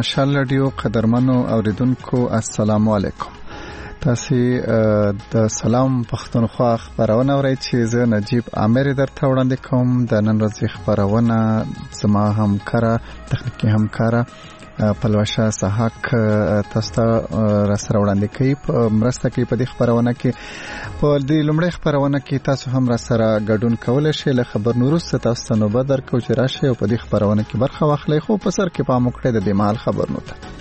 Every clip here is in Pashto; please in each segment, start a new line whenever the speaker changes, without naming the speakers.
مشال رادیو قدرمنو اوریدونکو السلام علیکم. تاسو د سلام پښتونخوا خبرونه اورئ چې زه نجیب عامر درته وړاندې کوم. د نن ورځې خبرونه زما همکاره تخنیکی همکاره پلوشه سحاق تاسو ته را سره وړاندې کوي په مرسته کوي په دې خبرونه کې. په دې لومړۍ خبرونه کې تاسو هم را سره ګډون کولای شئ. له خبر وروسته تاسو ته نوبت درکوم چې راشئ او په دې خبرونه کې برخه واخلئ. خو په سر کې پام وکړئ د دې مهال خبرونو ته.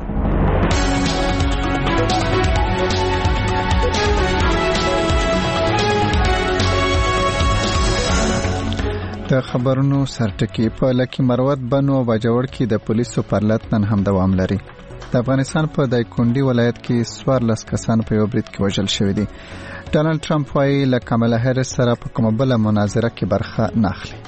د خبرونو سرټکی په لکی مروت بنو او باجوړ کې د پولیسو پرلط نن هم دوام لري. د افغانستان په دایکونډي ولایت کې 14 کسان په یو برید کې وژل شوي دي. ډانلډ ټرمپ وايي له کاملا هریس سره په کومه بل مناظره کې برخه نه اخلي.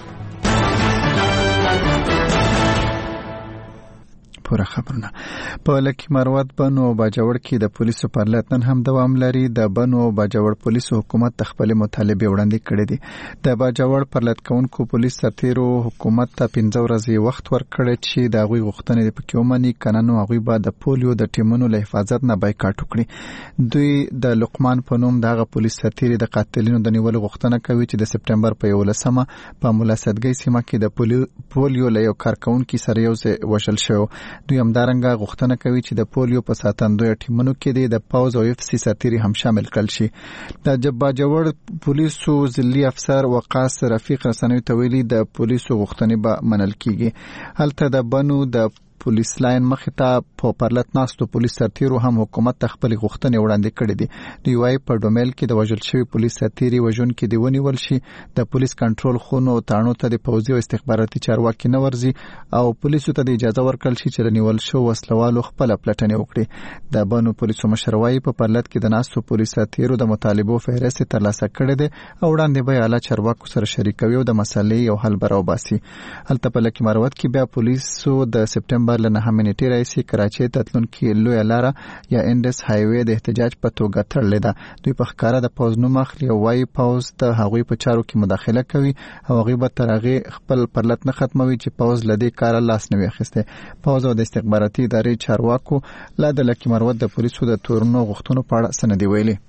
پوره خبرونه په لکی مروت بنو او باجوړ کې د پولیسو پرلط نن هم دوام لري. د بنو او باجوړ پولیسو حکومت خپل مطالبه وړاندې کړې دي. د باجوړ پرلط کوونکو پولیس سرتیرو حکومت ته 15 ورځې وخت ورکړی چې د غوي غوښتنې په کې ومني کنه هغه به د پولیو د ټیمونو له حفاظت نه بایکاټ وکړي. دوی د لقمان په نوم دغه پولیس سرتیري د قاتلینو د نیولو غوښتنه کوي چې د سپټمبر په 11مه په مولا صدګي سیمه کې د پولیو له یو کارکونکو سره یو ځای وشل شو. دوی همدارنګه غوښتنه کوي چې د پولیو په ساتندوی ټیمونو کې د پاوز او اف سی سرتیري هم شامل کړل شي. د باجوړ پولیسو ځلي افسر وقاص رفیق رسنوي ته ویلي د پولیسو غوښتنې به منل کیږي. هلته د بنو د پولیس لاین مخې ته په پرلط ناستو پولیس سرتیرو هم حکومت ته خپل غوښتنې وړاندې کړې دي. دوی وايي په ډومېل کې د وژل شوی پولیس سرتیري وژونکي دی ونیول شي. د پولیس کنټرول خونو او تاڼو ته د پوځي او استخباراتي چارواکي نه ورځي او پولیسو ته د اجازه ورکړل شي چې نیول شو وسلوالو خپل پلټنې وکړي. د بنو پولیسو مشر وايي په پرلط کې د ناستو پولیس سرتیرو د مطالبو فهرست ترلاسه کړی دی او وړاندې به اعلی چارواکو سره شریکوي او د مسلې یو حل براوباسي. هلته په لکی مروت کې بیا پولیسو د سپټمبر ل 9 نیټې راځي کراچۍ ته تلونکي لوی لاره یا انډس هایوې د احتجاج په توګه تړلې ده. دوی په ښکارا د پوز نوم اخلي او وايي پوز ته هغوی په چارو کې مداخله کوي او هغوی به تر هغې خپل پرلط نه ختموي چې پوز له دې کاره لاس نه وي اخیستی. پوز او د استخباراتي ادارې چارواکو لا د لکی مروت د پولیسو د تورنو غوښتنو په اړه څه نه دي ویلي.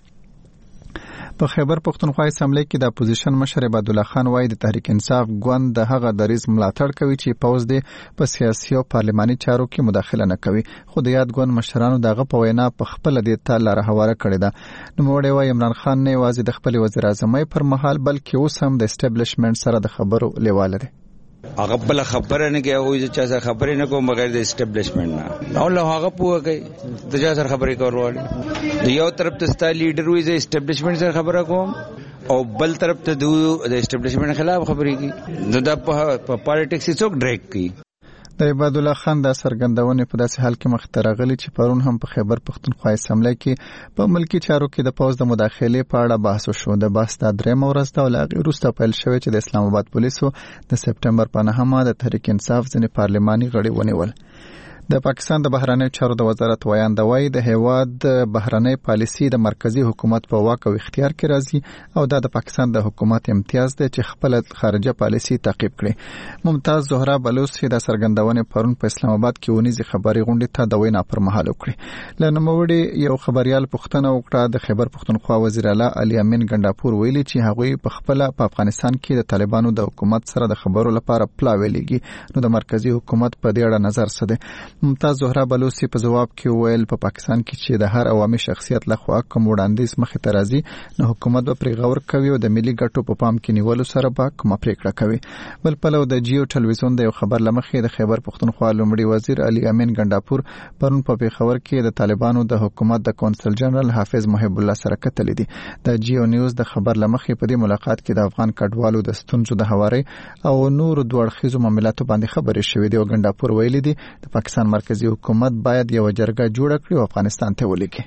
په خیبر پښتونخوا اسمبلی کې د اپوزیشن مشر عبد الله خان وايي د تحریک انصاف ګوند د هغه دریز ملاتړ کوي چې پوز دې په سیاسي او پارلماني چارو کې مداخله نه کوي. خو د یاد ګوند مشرانو دغه په وینا په خپل دې ته لاره هواره کړې ده. نو موږ وايي عمران خان نه یوازې د خپل وزیر اعظم پر مهال بلکې اوس هم د اسټابلیشمنت سره د خبرو لیواله دی.
هغه بل خبره نه کوي او چې څه خبرې نه کوم بغیر د اسټابلیشمنت نه نو له هغه پوهه کوي د چا سره خبرې کول. د یو طرف ته ستا لیډر وي د اسټابلیشمنت سره خبره کوم او بل طرف ته د اسټابلیشمنت خلاف خبرې کوي. د په پالیټکس څوک ډریک کوي. د عبد الله خان د سرګندونې په داسې حال کې مخ ته راغلي چې پرون هم په خیبر پښتونخوا اسمبلی کې په ملکی چارو کې د پوز د مداخلې په اړه بحث وشو. د بحث د درېمه ورځ ته ولغې وروسته پیل شوی چې د اسلام آباد پولیسو د سپټمبر په 9مه د تحریک انصاف ځینې پارلماني غړي ونیول. د پاکستان د بهرنیو چارو د وزارت ویان د وای د هیواد بهرنی پالیسی د مرکزی حکومت په واک او اختیار کې راځي او د پاکستان د حکومت امتیاز دی چې خپل خارجه پالیسی تعقیب کړي. ممتاز زهرا بلوچ د سرګندونې پرون په اسلام آباد کې ونیزي خبري غونډه ته د وینا پر مهال وکړي. لنموړي یو خبريال پښتنه وکړه د خیبر پښتونخوا وزیر اعلی علي امین ګنداپور ویلي چې هغوی په خپل په افغانستان کې د طالبانو د حکومت سره د خبرو لپاره پلاویلېږي. نو د مرکزی حکومت په دې اړه نظر څه دی؟ ممتاز زهرا بلوچ په جواب کې ویل په پاکستان کې چې د هر عوامي شخصیت لخوا کوم وړاندیز مخې ته راځي نو حکومت به پرې غور کوي او د ملي ګټو په پام کې نیولو سره به کومه پریکړه کوي. بل پلو د جیو ټلویزیون د یو خبر لمخې د خیبر پښتونخوا لومړي وزیر علي امین ګنداپور پرون په پیښور کې د طالبانو د حکومت د کونسل جنرال حافظ محب الله سره کتلې دي. د جیو نیوز د خبر لمخې په دې ملاقات کې د افغان کډوالو د ستونزو د هواري او نور دوه اړخیزو معاملاتو باندې خبرې شوې دي او ګنداپور ویلي دي د پاکستان مرکزی حکومت باید یو جرګه جوړه کړي او افغانستان ته ولیکي.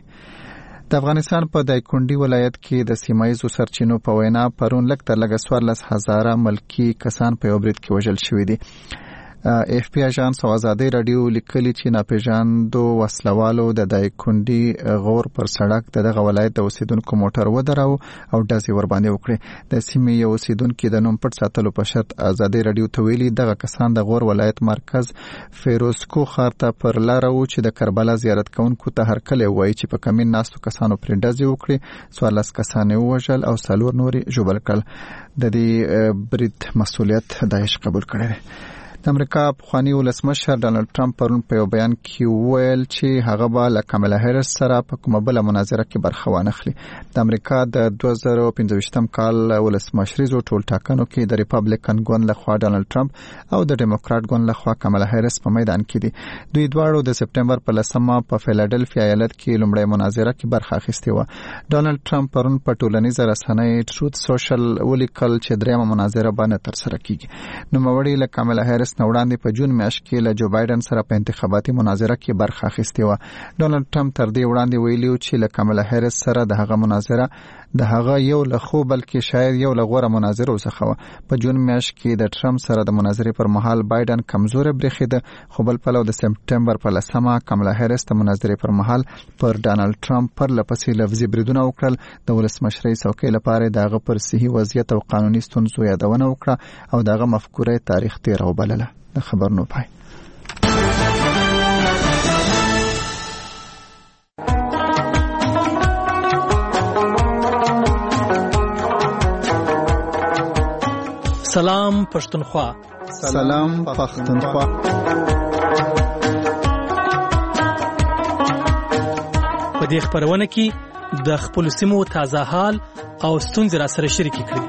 د افغانستان په دایکونډي ولایت کې د سیمایزو سرچینو په وینا پرون لږ تر لږه 14,000 ملکی کسان په یو برید کې وژل شوي دي.
اف پی اژانس او ازادي رادیو لیکلي چې ناپېژاندو وسلوالو د دایکندي غور پر سړک دغه ولایت د اوسیدونکو موټر ودراو او ډزې ور باندې وکړې. د سیمې یو اوسیدونکو د نوم پټ ساتلو په شرط ازادي رادیو ته ویلي دغه کسان د غور ولایت مرکز فیروزکو ښار ته پر لار وو چې د کربلا زیارت کوونکو ته هرکلی وایي چې په کمین ناستو کسانو پر ډزې وکړي. 14 کسان وژل او 4 نور ژوبل کړل. د دې برید مسؤلیت داعش قبول کړی. د امریکا پخوانی ولسمشر ډانلډ ټرمپ پرون په یو بیان کې ویل چې هغه به له کاملا هریس سره په کومه بل مناظره کې برخه وانخلي. د امریکا د 2015 کال ولسمشریزو ټول ټاکنو کې د ریپابلیکن ګوند لخوا ډانلډ ټرمپ او د ډیموکرات ګوند لخوا کاملا هریس په میدان کې دي. دوی دواړو د سپټمبر په 10مه په فیلادلفیا ایالت کې لومړی مناظره کې برخه اخیستې و. ډانلډ ټرمپ پرون په ټولنیزه رسنۍ ټروت سوشل ولیکل چې دریمه مناظره باندې تر سره کیږي. نو موري له کاملا هریس وړاندې په جون میاشت کې له جو بایدن سره په انتخاباتي مناظره کې برخه اخیستې و. ډانلډ ټرمپ تر دې وړاندې ویلي چې له کاملا هریس سره د هغه مناظره د هغه یو له خو بلکې شاید یو له غوره مناظره وسخه و. په جون میاشت کې د ټرمپ سره د مناظرې پر مهال بایدن کمزوره برخیده، خو بل پلو د سپټمبر په 10مه کاملا هریس د مناظرې پر مهال پر ډانلډ ټرمپ پر لپسې لفظي بریدونه وکړل. د ولسمشرۍ څوکۍ لپاره دغه پر صحي وضعیت او قانوني ستونزو یادونه وکړه او دغه مفکوره تاریخ تیر وبلله. د خبر نو پای.
سلام پښتونخوا.
سلام پښتونخوا.
په دې خبرونه کې د خپل سیمو تازه حال او ستونزې را سره شریک کړئ.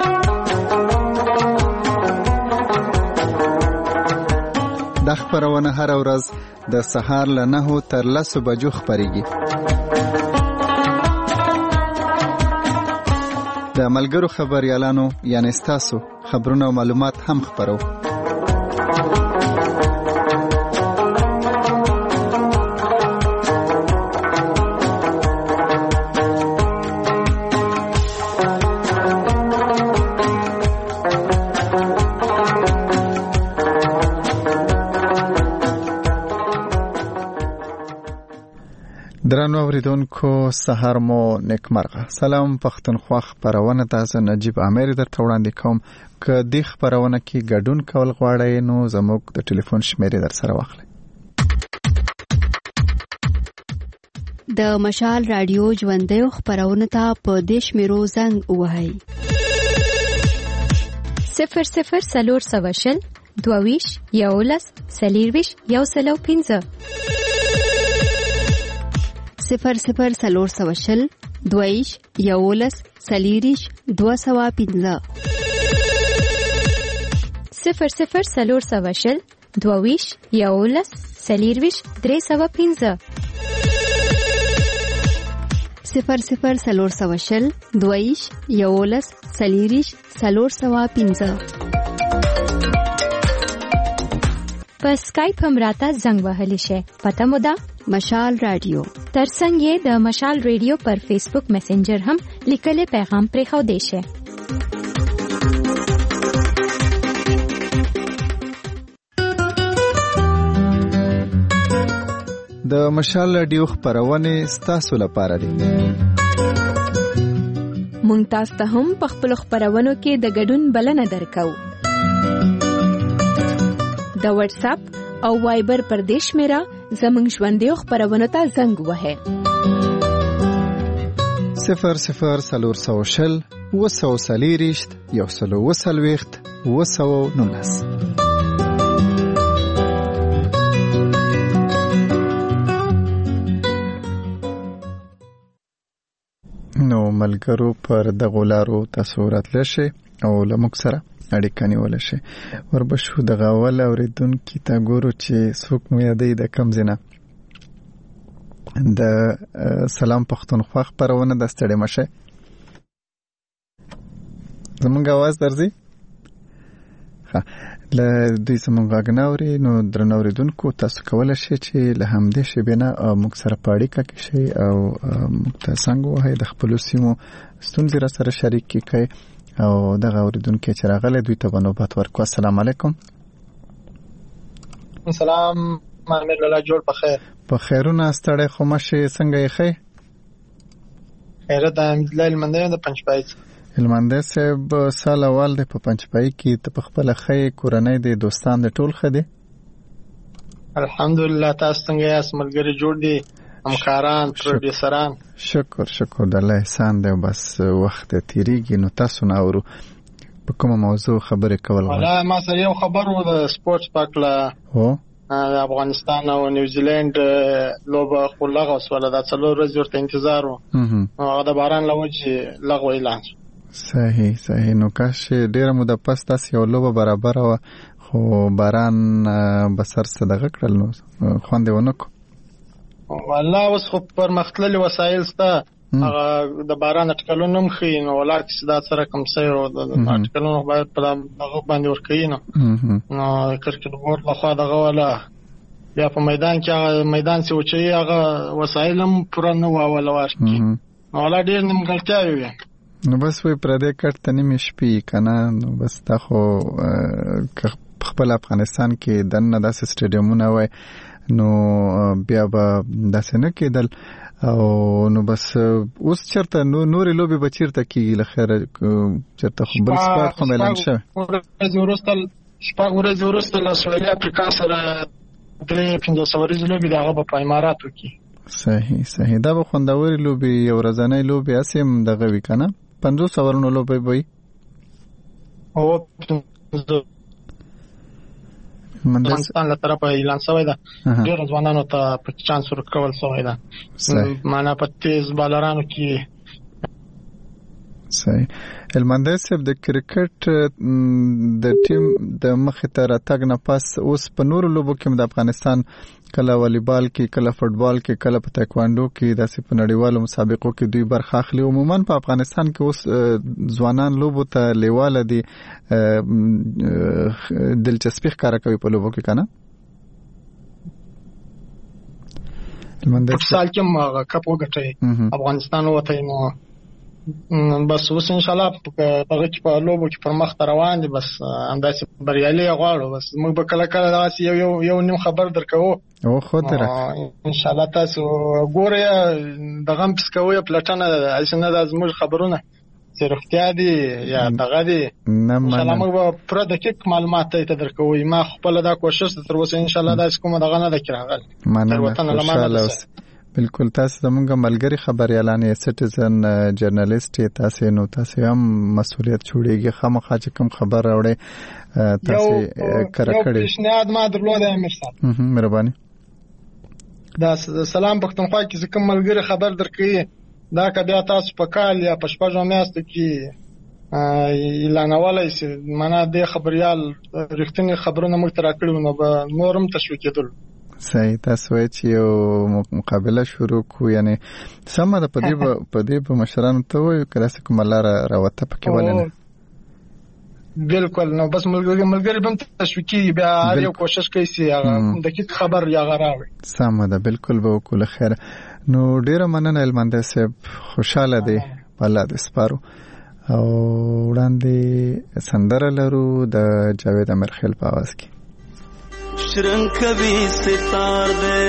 د خبرونه هر ورځ د سهار له 9 تر 10 بجو خبريږي. د ملګرو خبريالانو یعنی تاسو خبرونه او معلومات هم خبرو. درنو اوریدونکو سهار مو نیکمرغه. سلام پښتونخوا خبرونه تاسو نجیب امیر درته وړاندې کوم. که د خبرونه کې ګډون کول غواړئ نو زموږ د ټلیفون شمیرې در سره واخلئ.
د مشال رادیو ژوندۍ خبرونه ته په دیش میرو زنګ وهاي
00 سلور سواشل دوویش یولس سلیرویش یوسلو 15
00 سلور سواشل دویش یولس سلیریش 215
00 سلور سواشل دویش یولس سلیرویش 315
00 سلور سواشل دویش یولس سلیریش 315
په سکایپ هم راته زنګ وهلی شي. پته مو ده
مشال رادیو.
ترڅنګ یې د مشال رادیو پر فیسبوک میسنجر هم لیکلي پیغام پرې خو دی شي.
د مشال رادیو خبرونه ستاسو لپاره دي.
مونږ تاسو ته هم په خپل خبرونو کې د ګډون بلنه درکو. د واتس اپ او وایبر پر دیش میرا زمنګ ژوندۍ خبرونه ته زنګ وهه
00 سلور سواشل وسو سلیریشت یوسلو وسلويخت وسو نونس. نو ملګرو پر دغه لارو تصورات لشه او لمک سره اړیکه نیول شي. وربشو د غاول اوریدونکو ته ګورو چې څوک مو یادې د کم زینه د سلام پښتونخوا خبرونه د ستړي مشه. زمونږ आवाज درځي؟ ها له دې زمونږ غاګناوري نو درنوریدونکو تاسو کولای شئ چې له همدې شبینه موږ سره پاړیکه کې شي او موږ ته څنګه وای د خپل سیمو ستونزې را سره شریک کړئ او دغه اوریدونکو چې راغله دوی ته نوبت ورکو. السلام علیکم.
وعلیکم السلام. امیر الله جوړ په خیر.
په خیرونه ستړی خو مشه څنګه یې خې؟
خیرت د امدلای المندې د پنځپای.
المندې صاحب سال اول د په پنځپای کې ته په خپل خې کورنۍ د دوستان د ټول خدي؟
الحمدلله. تاسو څنګه یاست؟ ملګری جوړ دي، همکاران، پروډوسران؟
شکر د الله احسان دی. بس وخت تیریږي نو تاسو نه اورو په کومه موضوع خبرې کول غواړئ؟
والله ما سره یو خبر و د سپورتس پاکله د افغانستان او نیوزیلند لوبه خو لغوه وسوله. دا 4 ورځې ورته انتظار و، هغه د باران له وجې لغوه اعلان شو.
صحیح. نو کاش ډیره موده پس تاسو یو لوبه برابر و خو باران بسر صدقه کړل نو خوند ونه کو.
والله اوس خو پرمختللي وسایل شته، هغه د باران اټکلونه مخې نو ولکه دا سره کوم څه اټکلونه باید په هغه باندې ورکوي نو کرکټ بورډ لخوا دغه ولا بیا په میدان کې هغه میدان څه وچی هغه وسایل هم پوره نه واول ورکي نو ولا ډیر نیمګړتیاوي وي.
نو بس وی پردې کټ ته نیمه شپې کنه نو بس تا خو خپل افغانستان کې دنه داسې سټیډیومونه وای نو بیا به داسې نه کېدل او نو بس اوس چرته نورې لوبې به چیرته کېږي لخیره چرته خو بل سپارت خو اعلان شوی
شپږ ورځې وروسته له سویلي افریقا سره 3-5 ورځې لوبې د هغه په اماراتو کې.
صحیح دا به خوندورې لوبې یو ورځنۍ لوبې هسې هم دغه وي که نه 500 اورونو لوبې به وي
افغانستان له طرفه اعلان شوی ده. ډېر ځوانانو ته په چانس ورکول شوی ده، معنا په تیز بالرانو کې.
صحیح. المندې صاحب د کرکټ د ټیم د مخې ته راتګ نه پس اوس په نورو لوبو کې د افغانستان کله والیبال کې کله فوټبال کې کله په تایکوانډو کې داسې په نړیوالو مسابقو کې دوی برخه اخلي. عموما په افغانستان کې اوس ځوانان لوبو ته لیواله دي، دلچسپي ښکاره کوي په لوبو کې که نه؟
فوټسال کې هم کپ وګټئ، افغانستان ووتی نو بس اوس انشاءالله هغه کې په لوبو کې پر مخ روان دي. بس همداسې بریالي غواړو. بس موږ به کله داسې یو نیم خبر درکوو انشاءالله. تاسو ګورئ دغه هم پس کوئ پلټنه هسې نه دا زموږ خبرونه چې رښتیا دي یا دغه دي انشاءالله موږ به پوره دقیق معلومات ته درکوو. ما خپله دا کوشش تر اوسه انشاءالله داسې کومه دغه نه ده کې راغلی.
مننه. بالکل تاسو زمونږ ملګری خبريالان یې سټیزن جرنالیست یې تاسو نو تاسو هم مسؤلیت جوړیږي خامخا چې کوم خبر راوړي تاسو کړه کړی.
یو پیشنهاد ما درلوده امیر صاحب.
مهرباني.
دا سلام پښتونخوا کې کوم ملګری خبر درکړي دا که بیا تاسو په کال یا په شپږو میاشتو کې اعلانولای شي معنا د خبريال رښتینی خبرونه موږ ته راکړي نو به نورم تشویقېدل.
صحیح. تاسو وایئ چې یو مقابله شروع کو یعنی سمه ده په دې په مشرانو ته وایو که داسې کومه لاره راوته پکې ولې نه؟
بالکل. نو بس ملګری به هم تشویقېږي بیا هر یو کوشش کوي چې هغه دقیق خبر یا هغه راوړي.
سمه ده. بالکل به وکړو. خیر نو ډېره مننه المندې صاحب. خوشحاله دی په الله دې سپارو. او وړاندې سندره لرو د جاوید امیرخیل په آواز کې.
شرنگ کبھی ستار دے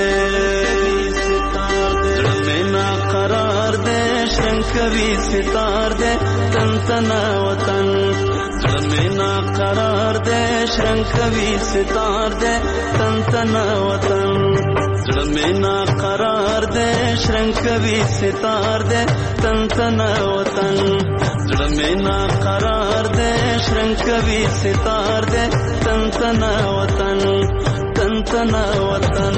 زړه مې نا قرار دے شرنگ کبھی ستار دے تن تنا وطن زړه مې نا قرار دے شرنگ کبھی ستار دے تن تنا وطن زړه مې نا قرار دے شرنگ کبھی ستار دے تن تنا وطن زړه مې نا قرار دے شرنگ کبھی ستار دے تن تنا وطن تنا وطن.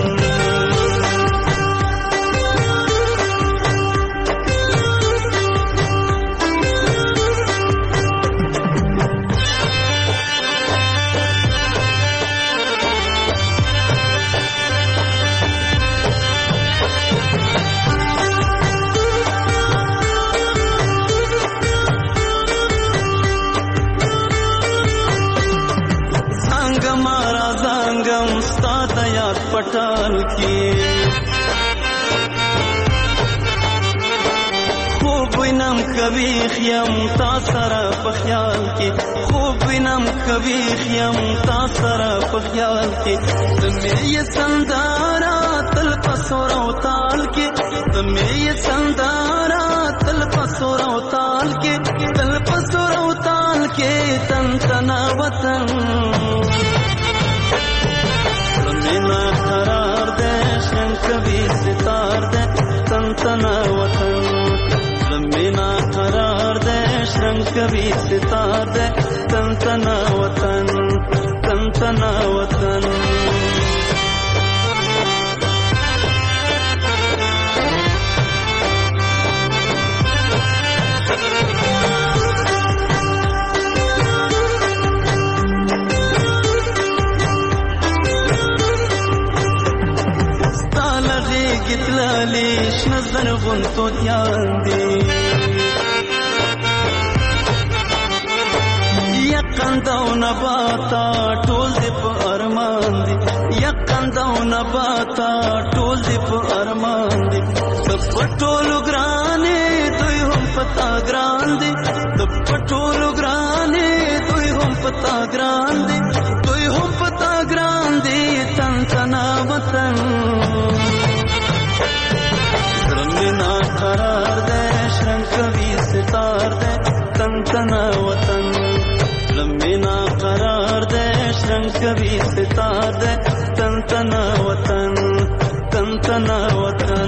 पटाल की خوب وینم کوي خیم تا سره په خیال کې خوب وینم کوي خیم تا سره په خیال کې د مې سندارا تل پسور او تال کې د مې سندارا تل پسور او تال کې تل پسور او تال کې تن تنا وطن زمینا قرار دے شن کبھی ستار دے تن تنا وطن زمینا قرار دے شن کبھی ستار دے تن تنا وطن تن تنا وطن گتلالیش نظر غنتو دیان دی یقندو نباتا ټول دی په ارمان دی یقندو نباتا ټول دی په ارمان دی پټولو ګرانې دوی هم پتا ګران دی پټولو ګرانې دوی هم پتا ګران دی دوی هم پتا ګران دی تن تنا وطن زمینا قرار دے شرن کبھی ستار دے تن تنا وطن زمینا قرار دے شرن کبھی ستار دے تن تنا وطن تن تنا وطن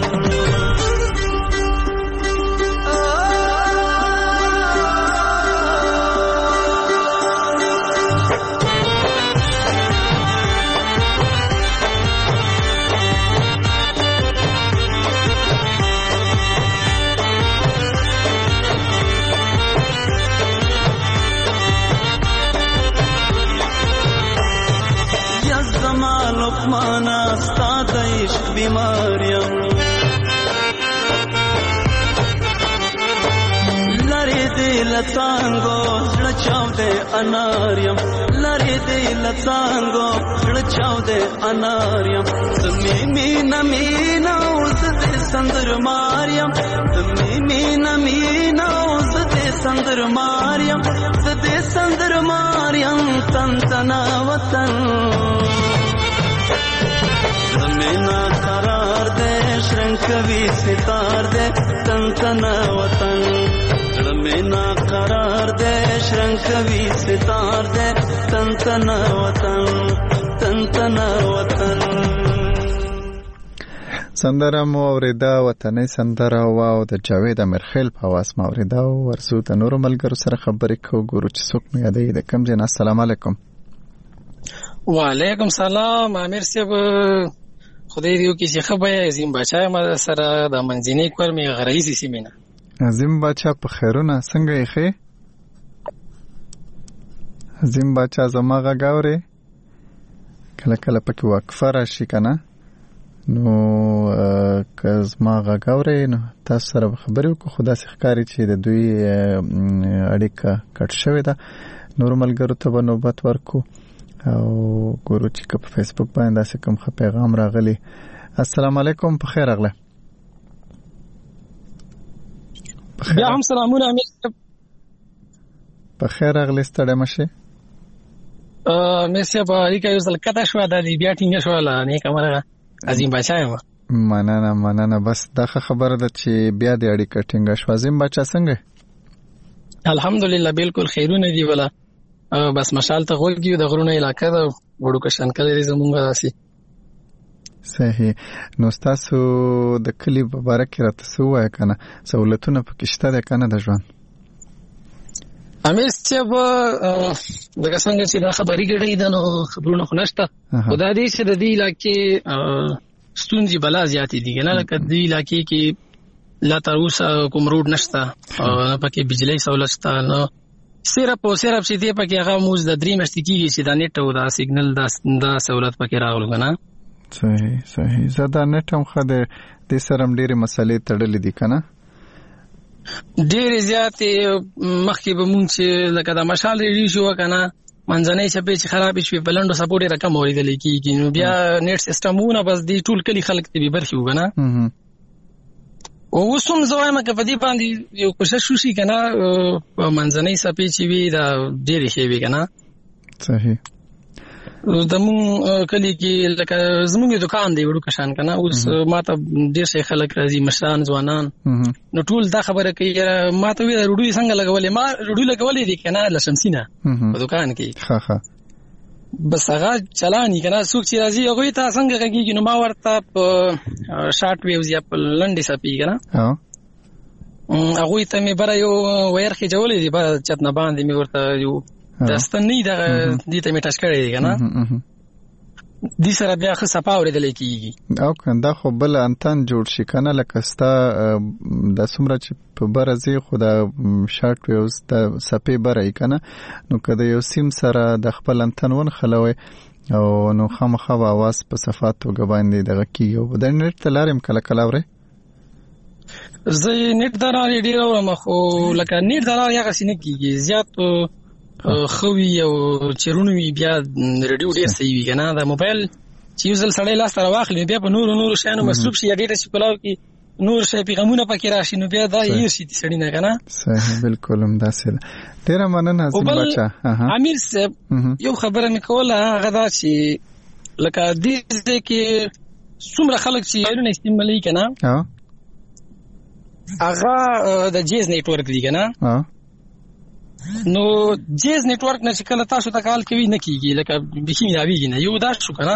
لقمانا استاد عشق بیماریم لری دی لتانگو لچاو دے اناریم لری دی لتانگو لچاو دے اناریم تمی مینا مینا زد سندر ماریم تمی مینا مینا زد سندر ماریم زد سندر ماریم تن تنا وطن زمینا قرار دے شرن کبھی ستار دے تن تنا وطن زمینا قرار دے شرن کبھی ستار دے تن تنا وطن تن تنا وطن
سندره مو اوریدا وطني سندره واو د جاوید امرخیل په واس ما اوریدا ورسو ته نور ملګرو سره خبرې کو ګورو چې څوک مې یادې د کم جن السلام علیکم
وعلیکم سلام امیر صاحب خدای دې وکړي چې خبره عظیم بچا ما سره د منځنۍ کور مې غریزي سیمینه
عظیم بچا په خیرونه څنګه یې ښه عظیم بچا زما غاوري کله کله پکې وقفه راشي کنه نو که زما غاوري نو تاسو سره خبرې وکړو خدا سي ښکاری چې د دوی اړیکه کټ شوې ده نور ملګرو ته به نوبت ورکو او ګورو چې په فیسبوک باندې داسې کوم پیغام راغلی السلام علیکم په خیر راغله
بیا هم سلامونه امیر
په خیر راغله ستړی مشه
مې سه په اړیکه یو ځل کته شو د بیا ټینګ شو لا نه کومه عظیم بچا یم
مننه بس دا خبره ده چې بیا د اړیکه ټینګ شو عظیم بچا څنګه
الحمدلله بالکل خیرونه دی ولا بس مشال ته غوږیو د غرونو علاقې دا وړو کشن کله زمونږ راسي
صحیح نو تاسو د کلی په اړه کې راته سوای کنه سہولتونه پکې شته ده کنه د ژوند
امیر صاحب دغه څنګه چې دا خبرې کړې ده نو خبرونه خنشته خدای دې چې د دې علاقې ستونزې بلا زیاتې دي کنه لکه دې علاقې کې لا تر اوسه کوم روډ نشته پکې بجلی سہولت شته نو صرف چې دې پکې هغه موږ د درې مشت کېږي چې دا نت او دا سیګنل دا سہولت پکې راغلو کنه
صحیح زدا نت هم خده د سرم ډېری مسلې تړلې دي کنه
ډېر زیاتې مخکې به مونږ چې لکه دا مشال ریډیو شو کنه منځنۍ شپې چې خراب شي بلندو سپورټ رقم اوریدل کېږي نو بیا نت سیستمونه بس دی ټول کلی خلک ته به برخي وګنه او وسوم زوایم که په دې باندې یو کوشش وشي کنه په منځنۍ صفې چې وي دا ډېرې ښې وي کنه.
صحیح.
زمون کلی کې لکه زمونږ دکان دی وړو کشان کنه، اوس ماته ډېر شي خلک راځي، مشران ځوانان، نو ټول دا خبره کوي ماته وی روډوي څنګه لګولې، ما روډوي لګولې دي کنه لشمسینه په دکان کې. ها بس هغه چلانی کنه څوک چې راځي هغه ته څنګه کوي، نو ما ورته په شارټ ویوز یا په لنډي سپی کنه هغه ته مې بره یو ویر کې جوړې دي په چت نه باندې مې ورته یو داستنی دا دې ته مې ټاچ کړی دی کنه، دې سره بیا خو صفا اوریدل کیږي.
او کنده خو بل انتن جوړ شي کنه، لکه ستا د سمره چې په برازي خو د شارټ ویوز د سپې برای کنه، نو کله یو سیم سره د خپل انتن ون خلوي او نو خامخا आवाज په صفات توګه باندې دغه کیږي. او د نت تلارم کله کله وره
زه نت دراره ډیر اورم، خو لکه نت دراره هغه سینه کیږي زیات خوي او چرونوي بیا ریډیو ډیر صحیح وي کنه. دا موبایل چې یو ځل سړی لاس تر واخلي بیا په نور شانو مصروف شي، ډیټا شي کلاو کې نور شي پیغامونه پکې راشي، نو بیا دا یې شي سړی نه کنه.
صحیح بالکل هم داسې ده. ډیر مننه عظیم بچا.
امیر صاحب یو خبره مې کوله هغه دا چې لکه دې کې څومره خلک چې ایرونه استعمالوي کنه هغه د جیز نیټورک دی کنه، نو جیز نیټورک نه چې کله تاسو ته کال کوي نه کیږي، لکه بخي ملاویږي نه، یو دا شو کنه.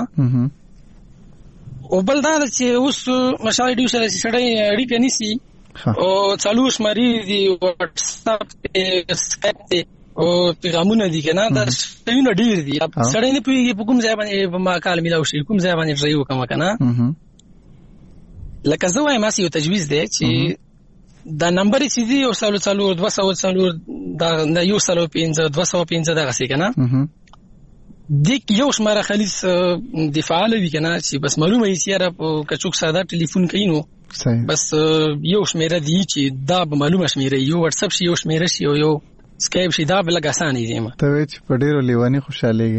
او بل دا چې اوس مشال ډیو سره سړی اړیکه نیسي او څلور شماري دی واتس اپ سکایپ او پیغامونه دي کنه، دا څونه ډیر دي سړی نه پیږي په کوم ځای باندې ما کال ملاو شي، کوم ځای باندې ځای وکم کنه. لکه زه وایم اسی یو تجویز دی چې دا نمبر چې دی یو سالو 200 دا یو سالو 205 دغه څه کنه، د یو شماره خلیص د فعال وی کنه چې بس معلومه یې چې را په کچوک ساده ټلیفون کوي نو بس یو شمیره دی چې دا به معلومه شمیره، یو واتس اپ شي، یو شمیره شي، یو سکایپ شي، دا بل غسانې دی. ما
ته چې په ډیرو لیوانی خوشالېږي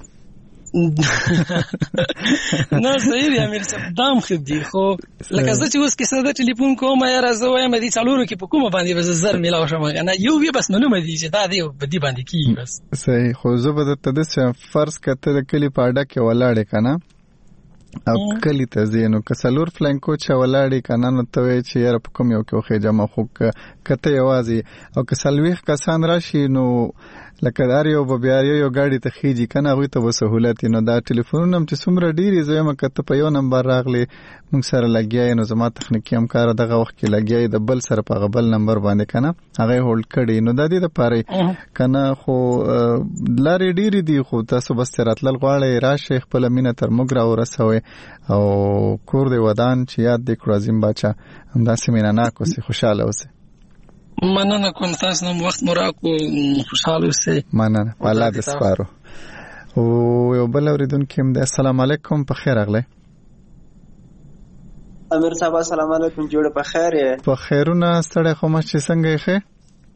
نه صحیح دی امیر صاحب، دام خدي خو لکه زه چې اوس کې ساده ټلیفون کوم یا راځو وایم دې څلورو کې په کومه باندې بس زر ملاو شم کنه، یو وی بس معلومه دي چې دا دی په دې باندې کیږي بس.
صحیح. خو زه به ته د فرض کته د کلی پاډه کې ولاړې کنه او کلی ته زینو کسلور فلانکو چا ولاړې کنه، نو ته چې یاره په کوم یو کې خو جمع خو کته یوازي او کسلويخ کسان راشي نو لکه دار یو بیا یو گاډي ته خيږي کنه، غوي ته وسهولت نو دا ټلیفون هم چې څومره ډیری زما کته په یو نمبر راغلی موږ سره لګیای، نو زما تخنیکی همکار دغه وخت کې لګیای د بل سره په غبل نمبر باندې کنه هغه هولډ کړي، نو د دې لپاره کنه خو لارې ډیری دي، خو تاسو بس راتلل غواړئ راشه خپل مینه تر موږ را ورسوي او کور دې ودان چې یاد دې کړو عظیم بچا همداسې مینه ناک اوسې خوشاله اوسې.
مننه کوم تاسو نو وخت مو راکو خوشاله اوسئ.
مننه الله دې سپارو. او یو بل اوریدونکو هم د السلام علیکم په خیر اغله.
امیر صاحب السلام علیکم، جوړ په خیر یې؟
په خیرونه ستړی خو مې چې څنګه یې ښه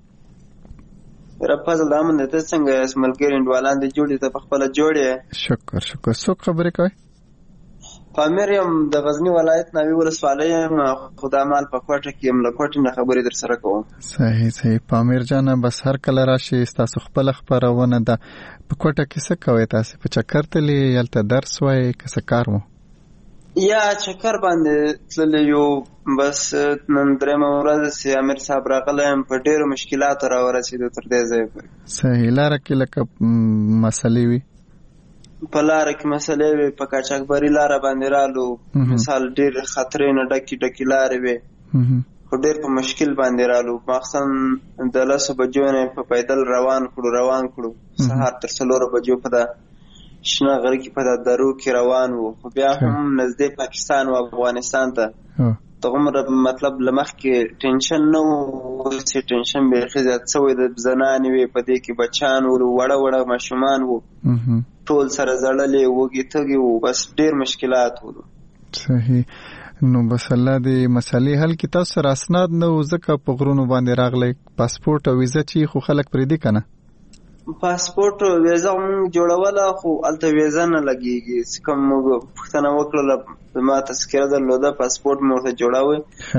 رپازل دامن ته څنګه اسملګری انډوالان دې جوړې ته په خپل جوړې؟
شکر څوک خبرې کوي؟
پامیر یم د غزنی ولایت ناوی ولسوالۍ یم، خدامال په کوټه کې یم، له کوټې نه خبرې در سره کوم.
صحیح پامیر جانه، بس هر کله راشي تاسو خپل خبرونه ده په کوټه کې څه کوي؟ تاسو په چکر تللی یلته درس وای که څه کار مو؟
یا چکر باندې تللی یو، بس نن درېمه ورځ چې امیر صاحب راغلی یم، په ډېرو مشکلاتو راورسېدو تر دې ځایه پورې.
صحیح. لاره کې لکه مسلې وي؟
په لاره کې مسلې وي، په قاچاقبري لاره باندې رالو، مثال ډېر خطرې نه ډکې لارې وي، خو ډېر په مشکل باندې رالو، مخصوصا د 10 بجو نه په پیدل روان کړو سهار تر 4 بجو په دا شنه غره کې په دا درو کې روان وو، خو بیا هم نږدې پاکستان او افغانستان ته دغومره مطلب لمخ کې ټینشن نه وو، چې ټینشن بیخي زیات شوی د زنانې وې، په دې کې بچان وو، وړه ماشومان وو، ټول سره زړلې وږي تږي وو، بس ډېر مشکلات وو.
صحیح. نو بس الله دې مسالې حل کړي. تاسو سره اسناد نه و ځکه په غرونو باندې راغلی، پاسپورت او ویزه چې خو خلک پرې دي کنه؟
پاسپورت او ویزه موږ جوړوله، خو هلته ویزه نه لګېږي، کوم موږ پوښتنه وکړله ما تذکره درلوده، پاسپورت مې ورته جوړاوه،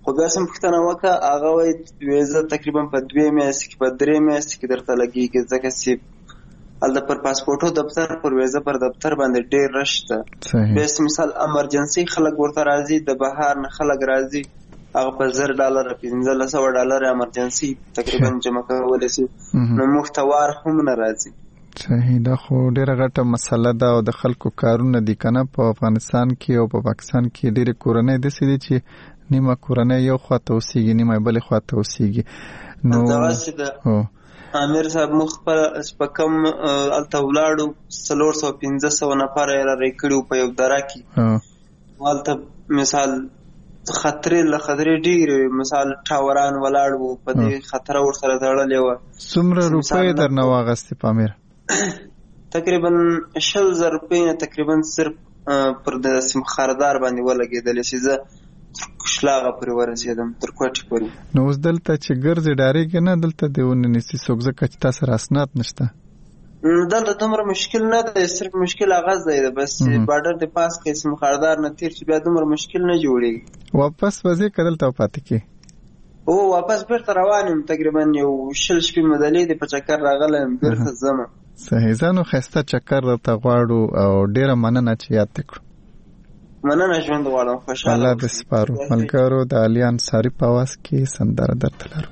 خو بیا سم پوښتنه وکړه هغه وایي ویزه تقریبا په 2 میاشتې کې په 3 میاشتې کې درته لګېږي ځکه چې هلته پر پاسپورټو دفتر پر ویزه پر دفتر باندې ډېر رش ده. بیا مثال امرجنسي خلک ورته راځي د بهر نه خلک راځي هغه په $10 $1500 امرجنسي تقریبا جمع کولی شي نو موږ ته وار هم نه راځي.
صحیح ده خو ډیره غټه مسله ده او د خلکو کارونه دي کنه په افغانستان کې او په پاکستان کې ډیره کورنۍ د سړي چې نیمه کورنۍ یو خواته اوسېږي نیمه بلې خواته اوسېږي نو
دغسې ده. امیر صاحب موږ خپل په کم هلته ولاړو 400-500 نفر یې رارې کړي په یو دره کې هلته مثال خطرې له خطرې ډېرې مثال ټاوران ولاړ وو په دې خطره ورسره تړلې وه.
څومره روپۍ درنه واغستې په امیر؟
تقریبا 20,000 روپۍ نه تقریبا صرف پر د خاردار باندې ولګېدلې چې زه شلاغه پورې ورسېدم تر کوټې پورې.
نو اوس دلته چې ګرځې ډارېږې نه دلته دې ونیسي څوک ځکه چې تا سره اسناد نشته؟
دلته دومره مشکل نه دی صرف مشکل هغه ځای ده بس بارډر د پاس کې اسم خاردار نه تیر چې بیا دومره مشکل نه جوړېږي.
واپس وځې که دلته پاتې کې؟
واپس بیرته روان یم تقریبا یو 20 شپې مدلې دی په چکر راغلی یم بیرته ځم.
صحیح ځه نو ښایسته چکر درته غواړو او ډېره مننه چې یاد دې کړو.
مننه ژوند غواړم خوشحاله
الله دې سپارو. ملګرو د علي انصاري په آواز کې سندره درته لرو.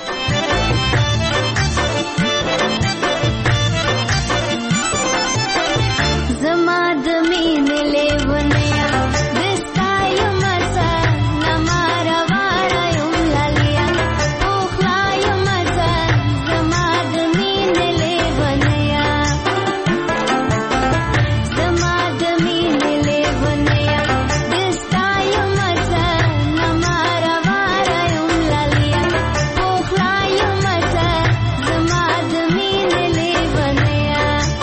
زما د مینې لیونیا دستا یم زه نما روانه یم لالیا پوخلا یم زه زما د مینې لیونیا زما د مینې لیونیا دستا یم زه نما روانه یم لالیا پوخلا یم زه زما د مینې لیونیا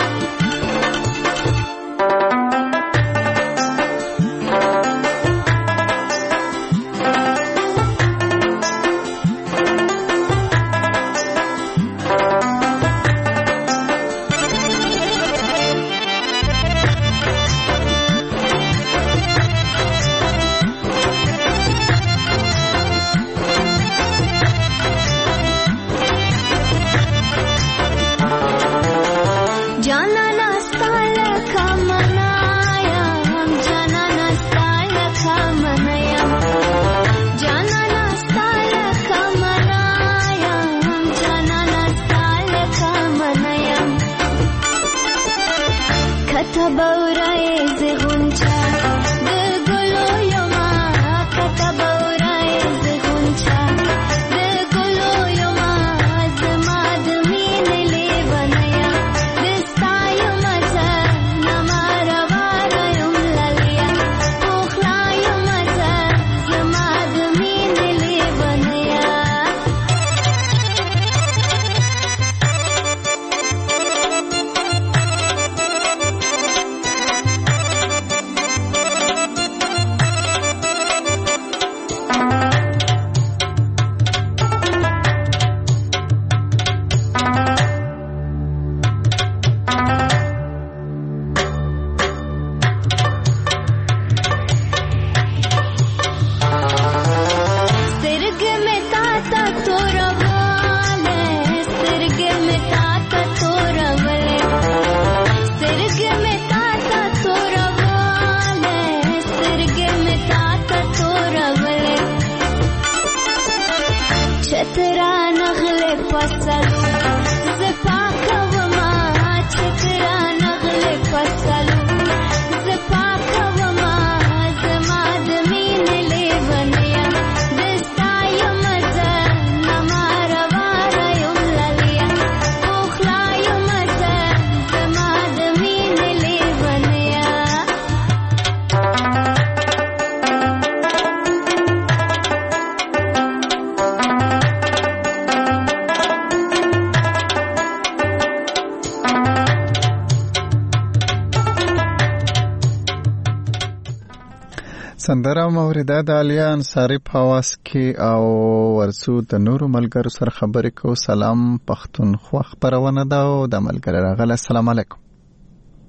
سندره موریده د علي انصاري په آواز کې او ورسو د نورو ملګرو سره خبرې کو. سلام پښتونخوا خبرونه ده او د ملګری راغله. السلام علیکم.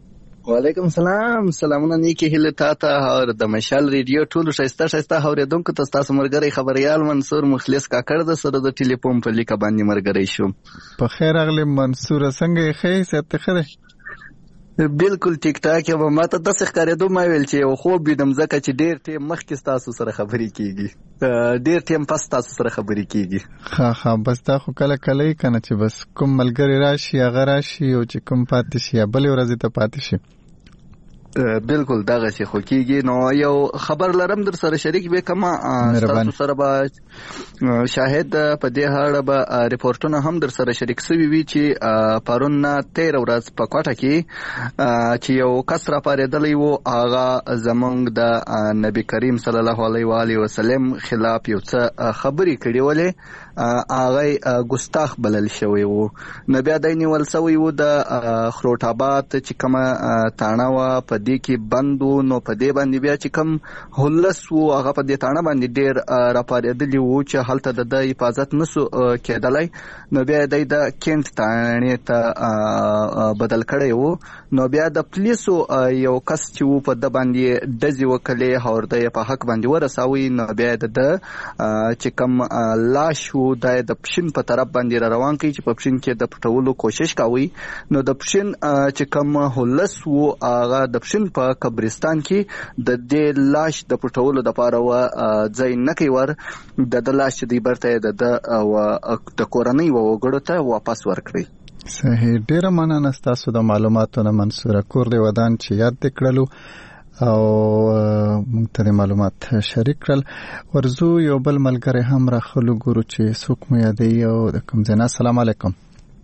وعلیکم سلام. سلامونه نیکی هیله تاته او د مشال ریډیو ټول شایسته اوریدونکو ته تاسو مرګري خبريال منصور مخلص کاکړ د سره د ټلیفون په لیکه باندې مرګري شو.
په خیر اغلی منصور څنګه خې ست خره؟
بالکل ټیک ټاک یم. ماته د څه ښکارېدو ما ویل چې یو خوب وینم ځکه چې ډیر ټیم مخکې تاسو سره خبرې کیږي، ډیر ټیم پس تاسو سره خبرې کیږي.
ها بس دا خو کله کله کنه چې بس کوم ملګری راشي هغه راشي او چې کوم پاتې شي بل ورځ ته پاتې شي.
بالکل دغه څه خو کیږي. نو یو خبر لرم در سره شریک به کما تاسو سره به شاهد په دې اړه به ریپورتونه هم در سره شریک سوي وي چې پرون 13 ورځ په کوټه کې چې یو کس را پارېدلی وو، هغه زمونږ د نبی کریم صلی الله علیه و آله وسلم خلاف یو څه خبرې کړې ولې هغه ګستاخ بلل شوی وو. نو بیا د نیول سوی وو د خروټ آباد چې کومه تاڼه وه په دې کې بندو. نو په دې باندې بیا چې کوم هلس وو هغه په دې تاڼه باندې ډېر راپارېدلي وو چې هلته د حفاظت نسو کېدلی. نو بیا د کینټ تاڼې ته بدل کړی وو. نو بیا د پولیسو یو کس چې وو په د باندې ډزې وکړې او د په حق باندې ورساوي. نو بیا د چې کوم لاش وو د پښین په طرف باندې روان کړي چې په پښین کې د پټولو کوشش کوي. نو د پښین چې کوم هلس وو هغه د پښین په قبرستان کې د دې لاش د پټولو لپاره ځای نه کوي ور د لاش دی برته د کورنۍ وګړو ته واپس ورکړي.
صحیح. ډیره مننه تاسو د معلوماتونو منصور کور دی ودان چې یاد کړلو او موږ ته معلومات شریک کړل. ورزو یو بل ملګری هم راخلو ګورو چې څوک مو یادوي او د کوم ځای. السلام علیکم.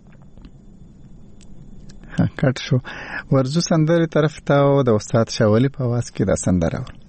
کټ شو. ورزو سندري طرف ته او د استاد شاولی په आवाज کې دا سندره و.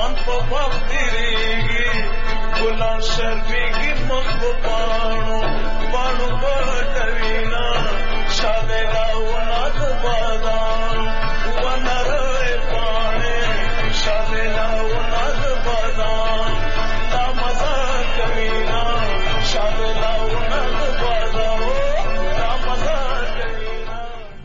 ځان په وخت تیریږي ګلان شرمېږي مخ په پاڼو پاڼو پټوینا شاده راونه د بادام ونره پاڼې شاده راونه د بادام دا مزه کوینا شاده راونه د بادام دا مزه کوینا.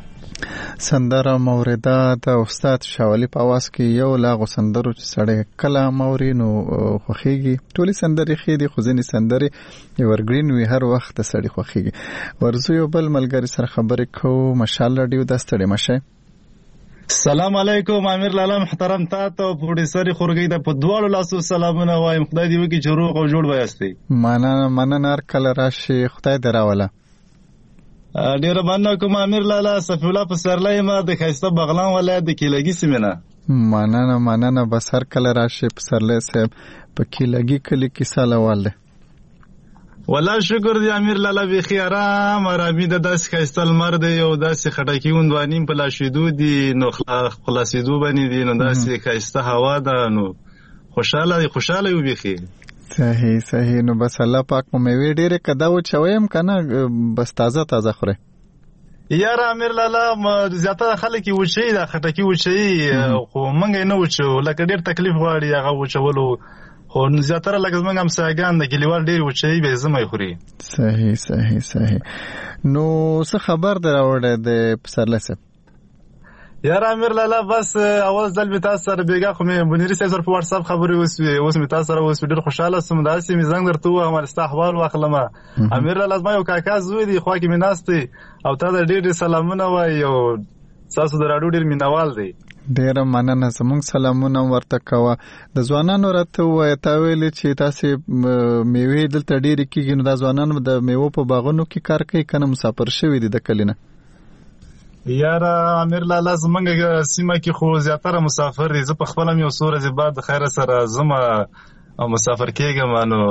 سندره موریده د استاد شاولی په आवाज کې یو لاغو سندرو چې سړی کله موري نو خوخيږي. ټولي سندرې خېدي خو ځینې سندرې ورګرین وی هر وخت سړی خوخيږي. ورزو یو بل ملګری سره خبرې کوو. مشال رادیو د ستړي مشه.
سلام علیکم امیر لالا محترم تاسو پروډوسر خورګی د په دواړو لاسو سلامونه وایم. خدای دې وکړي چې روغ او جوړ وایاستئ.
مننه کله راشي خدای دراوله.
ډیر مننه کوم امیر لالا. صفی الله پسرلی ما د خیسته بغلان ولایت د کیلګي سیمه.
مننه بس هر کله راشي پسرلی صاحب په کیلګي کلی کې سالوال ده.
والله شکر دی امیر لالا بخی آرامي د داس خیسته لمر دی او داس خټکی وندوانیم په لاشیدو دي نو خلاصیدو باندې دي نو داس خیسته هوا ده نو خوشاله یو بخی.
صحیح نو بس الله پاک مې وی ډیره کدا و چویم کنه بس تازه خوره.
یار امیر لالا زیاته خلک وچی دا خټکی وچی خو منګ نه وچو لکه ډیر تکلیف غواړي هغه وچولو خو زیاتره لکه زمونږ هم ساګان د کلیوال ډیر وچی به زمای خوري.
صحیح نو څه خبر دراوړه د پسرله سه
یار امیر لالا بس اول ځل به تاسو سره بیګه خو مې بنيري سره په واتس اپ خبرې اوس مې تاسو سره اوس ډیر خوشاله سم داسې مې زنګ درته و امر استحوال واخلمه. امیر لالا ما یو کاکا زوی دی خو کې مې ناشته او تا ډیر سلامونه وای او تاسو دراډو ډیر مینوال دی.
ډیر مننه زموږ سلامونه ورته کوه. د ځوانانو راته وای تا ویل چې تاسو میوه دلته ډیر کېږي نو د ځوانانو د میوه په باغونو کې کار کوي کنه مسافر شوی دي د کلینه.
یار امیر لالا زمونږ سیمه کې خو زیاتره مسافر دي. زه په خپل یو سور از بعد خیر سره زما مسافر کېږم نو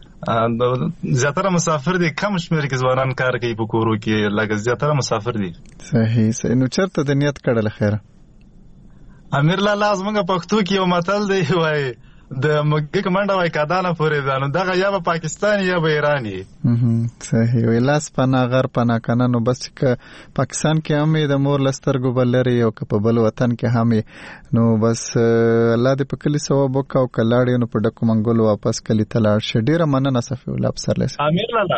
زیاتره مسافر دي. کم شمیر کې ځوانان کار کوي په کورو کې لکه زیاتره مسافر دي.
صحیح نو چرته د نیت کړل خیر
امیر لالا زمونږ پښتو کې یو متل دی وای د مګ کمانډا وای کادانه پورې ځانو دغه یا به پاکستاني یا به ایرانی.
صحیح ویلاس پنا غر پنا کنه نو بس ک پاکستان کې هم د مور لسترګو بلري او ک په بل وطن کې هم نو بس الله دې په کلی ثواب وکاو کلاړې نو په ډکو منګول واپس کلی تلاړ شه. ډیره مننه صفی الله پسرله
امیر لالا.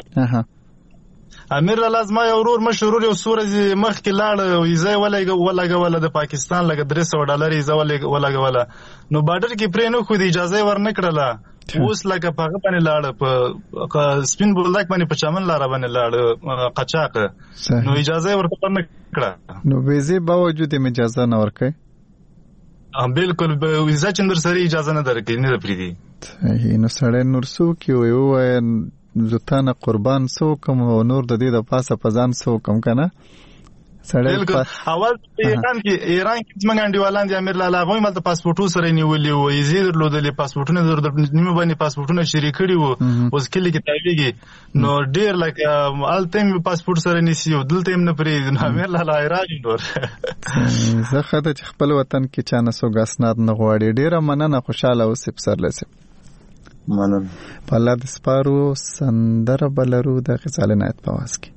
امیر لالا زما یو ورور مشهور یو سورزي مخ کې لاړ ویزه ولګوله د پاکستان لګ $300 ویزه ولګوله نو بارډر کې پرې نو خو د اجازه ورنکړله. اوس لکه په هغه باندې لاړ په سپین بولدک باندې په چمن لار باندې لاړ قچاق نو اجازه ورنکړه
نو ویزه باوجود اجازه نه ورکړي.
بالکل ویزه چندر سره اجازه نه درکې نه پریدي.
نو سړی نور سو کې وای زتانه قربان سو کوم نور د دې د پاسه پزان سو کوم کنه سړی
بالکل. اول ایران کې څنګه انډیوالان دي امیر لالا غوي مل د پاسپورتو سره نیولې و یزید درلودلې پاسپورتونه نیمه باندې پاسپورتونه شریک کړي وو اوس کلی کې تایویږي نو ډیر لکه التم پاسپورت سره نیسی او دلته هم نه پری امیر لالا ایران نور
زه خدای چې خپل وطن کې چانه سو غاسنات نه غواړي. ډیره مننه خوشاله اوسې پسرله سه
مننه.
په الله د سپارو سندره بلرو د غزل نایت په واس کې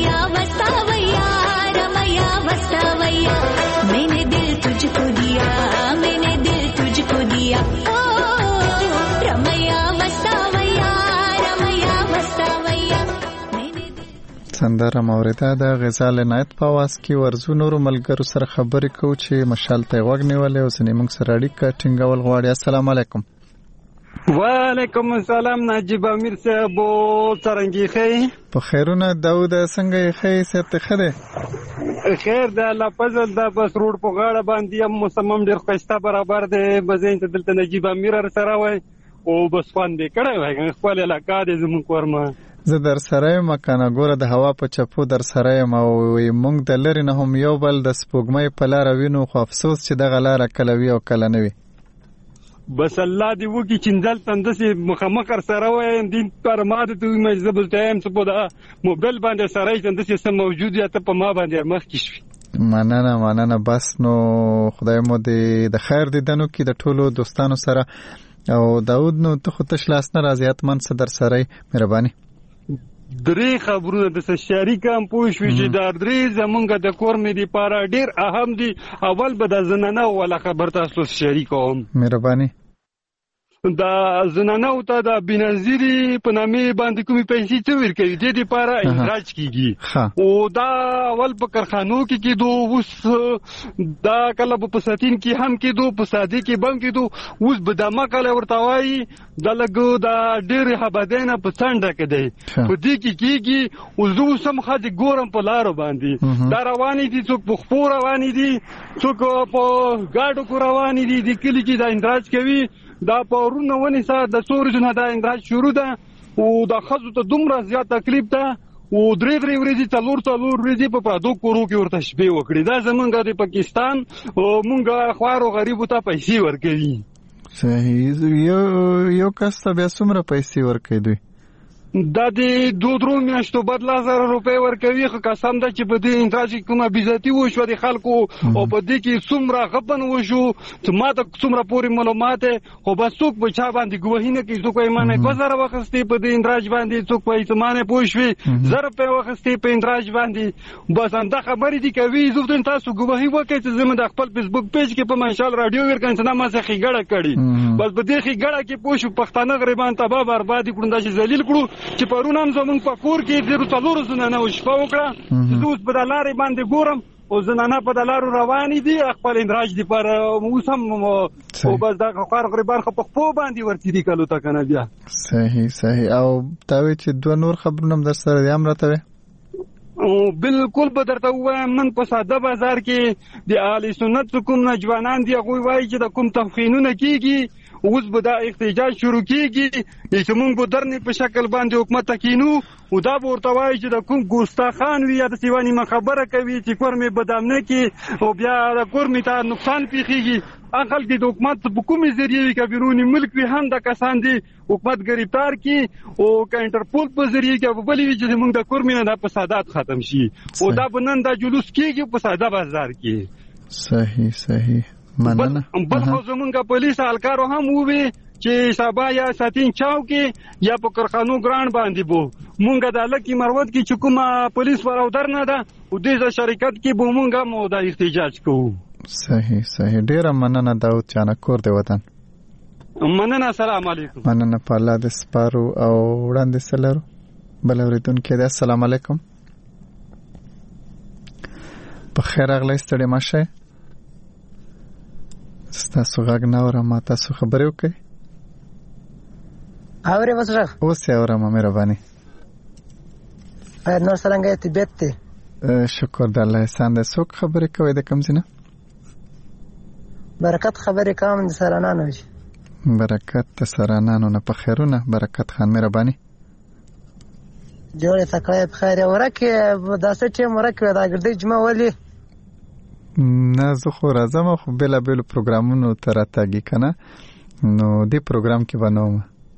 रमैया वसावैया रमैया वसावैया मैंने दिल तुझको दिया मैंने दिल तुझको दिया ओ रमैया वसावैया रमैया वसावैया
سندره موریده د غزال نایت په आवाज کې ورزو نورو ملګرو سره خبرې کوو چې مشال ته غوږ نیولې او سنې موږ سره اړیکه ټینګول غواړي. السلام علیکم.
وعلیکم السلام نجیب امیر صاحب څنګه خې
په خیرونه داوود څنګه خې ست خره
خیر د الله فضل د بس روډ په غاړه باندې موسم ډیر ښایسته برابر دی بزین ته دلته نجیب امیر سره وای او بس باندې کړه وای خپل علاقې د زمون کورما
زه در سره مکانه ګوره د هوا په چپو در سره ما مونږ د لری نه هم یو بل د سپوږمۍ په لار وینو خو افسوس چې د غلاره کله وی او کله نه وی
بس الله دی وکی چندل تندسي مخمخ سره وای دین پر ما ته مجذب ټایم څه په موبایل باندې سره تندسي سم موجود یا ته په ما باندې مخ کې شي.
مننه بس نو خدای مو دې د خیر دیدنو کې د ټولو دوستانو سره او داود نو ته خو تشلاس نه راځي اتمن صدر سره مهرباني
درې خبرونه د شریکام پوښوي چې د درې زمونږ د کور مې دی پاره ډیر اهم دي. اول به د زنانه ولا خبر تاسو شریکوم
مهرباني
د زنانه او ته د بنظیری په نامه باندې کومې پیسې څو ورکوي د دې لپاره اندراج کیږي او دا اول په کارخانو کې کېدو اوس دا کله په ساتین کې هم کېدو په ساده کې بم کېدو اوس به د مکل ورته وایي د لګو د ډېر حبادینه په څنډه کې دی په دې کې کېږي او زه سم خاطر ګورم په لارو باندې دا رواني دي څوک په خپور رواني دي څوک په گاډو کو رواني دي د کلی کې د اندراج کوي دا پورونه ونی سره د سورجنه دا اندراج شروع ده او د خزو ته دومره زیات تکلیف ده او درې ورځې څلور ورځې په پردو کورو کې ورته شپې وکړي. دا زمونږ د پاکستان او مونږ خوارو غریبو ته پیسې ورکوي.
صحیح یو کس ته بیا څومره پیسې ورکوي دوی؟
دا د 2 میاشتو بعد 1000 روپۍ ورکوي. خو قسم ده چې په دې اندراج کومه بیزتی وشو د خلکو او په دې کې څومره غبن وشو چې ماته څومره پوری معلومات خو بس څوک په چا باندې ګواهی نه کوي. څوک یې مانه 2000 وخستې په دې اندراج باندې څوک په ایتمانه پوښوي 1000 روپۍ وخستې په اندراج باندې بس انده خبرې دي کوي. زه تاسو ګواهی وکړئ چې زموږ د خپل فیسبوک پیج کې په مشال رادیو ورکنځنه ما څخه غړه کړي بس په دې غړه کې پوښو پښتانه غریبان تباہ برباد کړو دا چې ذلیل کړو چې پرونم زمون په کور کې د څلور زنانه وشپه وکړه دوس په دلارې باندې ګورم او زنانه په دلارو روانې دي خپل اندراج دي پر موسم او بس دا خار غریبان خو په خپل باندې ورتي دي کلو تا کنه بیا.
صحیح او تاوی چې دوه نور خبرونه در سره یم راته
او بالکل به درته وایم نن په ساده بازار کې د اهل سنت کوم نوجوانان دي هغه وایي چې د کوم تفخینونه کیږي اوس به دا احتجاج شروع کیږي چې موږ به درنې په شکل باندې حکومت کینو او دا ورته وایي چې د کوم ګوستاخان وي یا د سیوانی خبره کوي چې کور می بدامنه کې او بیا د کور می ته نقصان پیخیږي اخل کې د حکومت په کومې ذریعہ کې بیرونی ملک وی هم د کسان دي حکومت گرفتار کی او انټرپول په ذریعہ کې په بلې چې موږ د کور می نه د فسادات ختم شي او دا بنن د جلوس کېږي په ساده بازار کې.
صحیح مننه.
بل خو زمونږ پولیس الکارو هم ووي چې سبا یا ساتین چاو کې یا په کارخانو ګران باندې بو مونږ د لکی مروت کې چې کومه پولیس ورودر نه ده او د شرکت کې به مونږ مو د احتجاج کوو.
صحیح ډیر مننه داود جان کور دی وطن.
مننه السلام علیکم.
مننه په الله د سپارو او وړاندې سلرو بل اوریدونکو د السلام علیکم. په خیر اغلی ستړي ماشه ستاسو غږ نه اورم تاسو خبرې وکړئ.
اورې وسره
اوس یې اورم مهرباني.
نو څنګه طبیعت ته
شکر د الله احسان ده. څوک خبرې کوي د کوم ځای؟
برکت خبرې کوم د سرانانو.
برکت د سرانانو نه په خیرونه. برکت خان مهرباني.
جوړه تکای په خیر ورکه داسې چې مرکه دا ګرځي جمع ولي
نه زه خو راځم خو بلا پروګرامونو تر اتاګی کنه نو دې پروګرام کې بنوم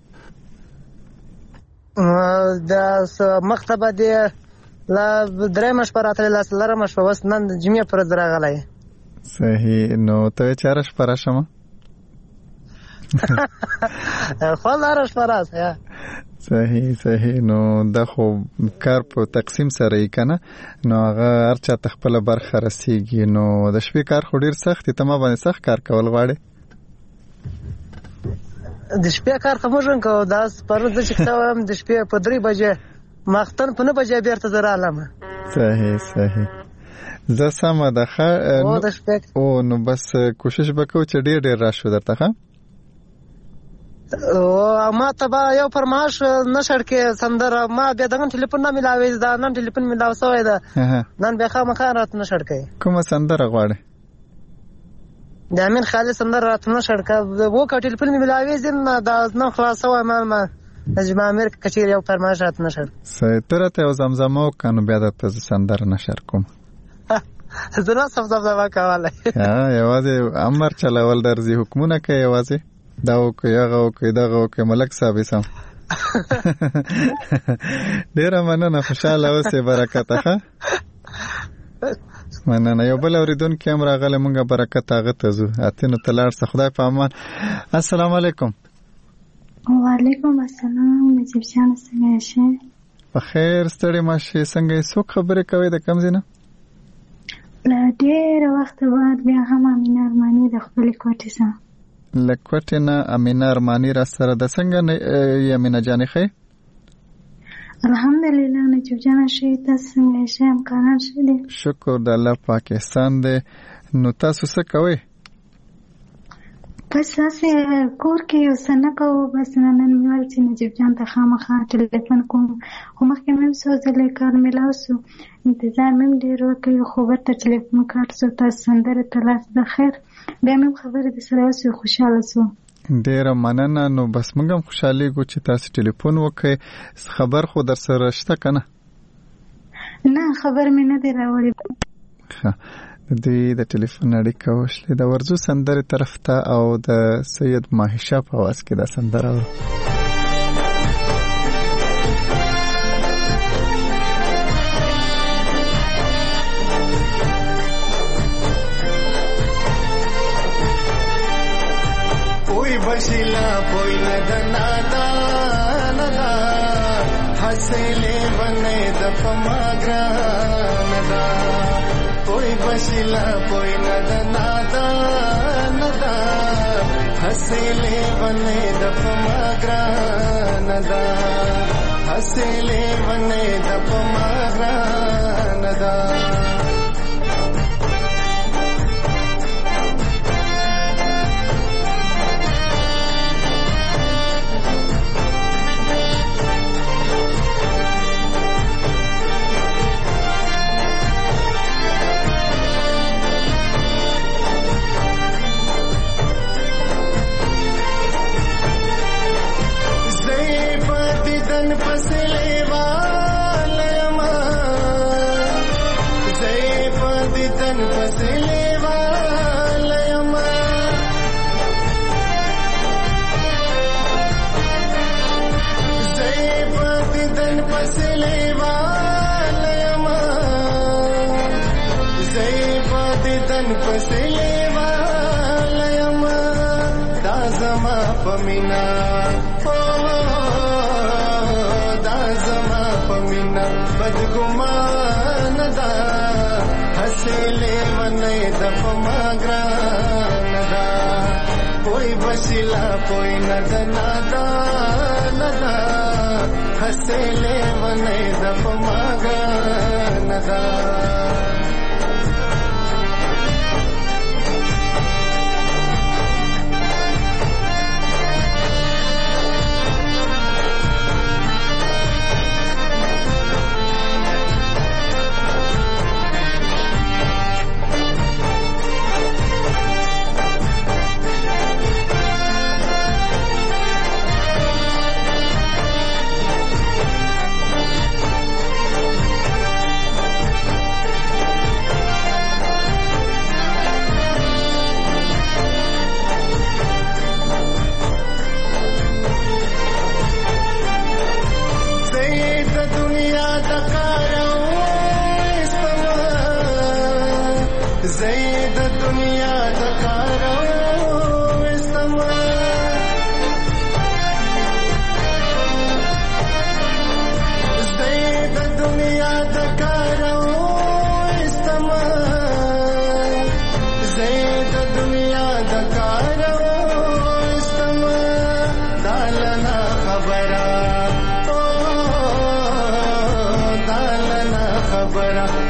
دا مکتبه دی لا درې مش پراتله لاس لره مش وس نن جمعه پر درغلای.
صحیح نو ته چارش پراشم
خو لارش پراس یا
صحیح نو د خو کار په تقسیم سره یې کنه نو هغه هرچا تخپل برخه رسیږي نو د شپې کار خو ډیر سخت ته ما باندې سخت کار کول غواړي
د شپې کار کوم کو دا پرون د شپې د شپې په 3 بجې ماختن په 9 بجې بیرته درالم
صحیح زه سم ده او نو بس کوشش وکړو چې ډیر راشو درته ها
او ما ته یو فرماش نشړ کې سندره ما به دغه ټلیفون نه ملاوي دا نن ټلیفون ملاو سوی ده نن به خامخا رات نشړ کې
کومه سندره غواړي
د امین خالد سندره رات نشړ کې وو کا ټلیفون ملاوي زم دا نو خلاصو ما نجم امیر کچیر یو فرماش رات نشړ
سترته او زمزمه کنه بیا د سندره نشر کوم
زړه زمزمه کاواله
یوازې امر چلول درځي حکمونه کوي یوازې دا او که دغه ملک صاحب سم ډیره مننه خوشاله اوسې برکت ښه مننه یو بل اوریدونکي هم راغلی مونږه برکت هغه ته ځو اتینو ته لاړ څه خدای په امان السلام علیکم
وعلیکم السلام نجیب جان څنګه یې
په خیر ستړي ماشي څنګه څوک خبرې کوي د کوم ځای نه
له ډېره وخته بعد بیا هم امینه ارماني د خپلې کوټې څخه
لکوټه نه امینه ارمانی را سره د څنګه یمینه جانې خې
الحمدلله نجیب جان شي تاسو څنګه یې امکانات شته
شکر د الله پاکستان دې نو تاسو څه کوئ
بس تاسو کور کې وسنه کوو بس نن مې چې نجیب جان ته خامخا ټلیفون کوم خو مخکې مې سوځلې کار ملاوسو انتظار مې ډېر وکړ خو ورته ټلیفون کاټ تاسو سندره تلاف د خیر بیا مې خبرې د سره اوسې خوشاله سو
ډېره مننه نو بس موږ هم خوشالېږو چې تاسو ټلیفون وکړئ خبر خو در سره شته که نه
نه خبر مې نه دی راوړی
د ټلیفون اړیکه وشلې د ورزو سندرې طرف ته او د سید ماهیشا په اواز کې دا سندره اورو
بشیلا پوی ندنا دا ندا حسیلے بنے دفما گرانا پوی بشیلا پوی ندنا دا ندا حسیلے بنے دفما گرانا حسیلے بنے دفما گرانا پمینا دا زما پمینا بدګمان دا حسیلې منې د پماګران دا کوئی بشلا کوئی ندنا دا ندا حسیلې منې د پماګران دا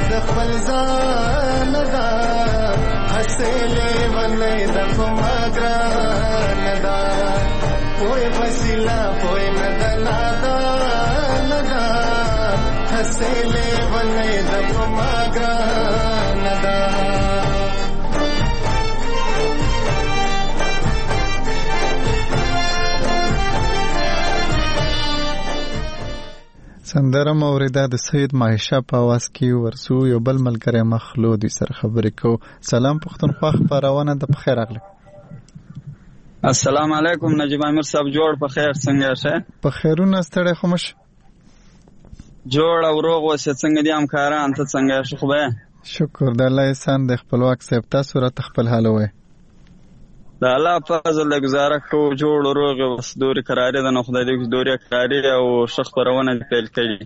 خپل ځان دا حسلې ولې د کومګران دا پوي وسیلا پوي ندنا دا ندا حسلې ولې د کومګران دا
سندره موریده د سید ماهیشه په आवाज کې ورسو یو بل ملګری مخلود سره خبرې کو. سلام پښتونخوا خبرونه د بخیر اغلی.
السلام علیکم نجیب امیر صاحب جوړ په خیر څنګه شه؟
په خیرونه ستړی خو مش
جوړ او روغ وسه څنګه دي همکاران ته څنګه شه خو به؟
شکر د الله احسان د خپلواک صاحب تاسو را خپل حال وای.
د الله فضل له گزاره کو جوړ روغ وس دوري قرارې د نو خدای دې دوري قرارې او شخ پرونه پیل کړي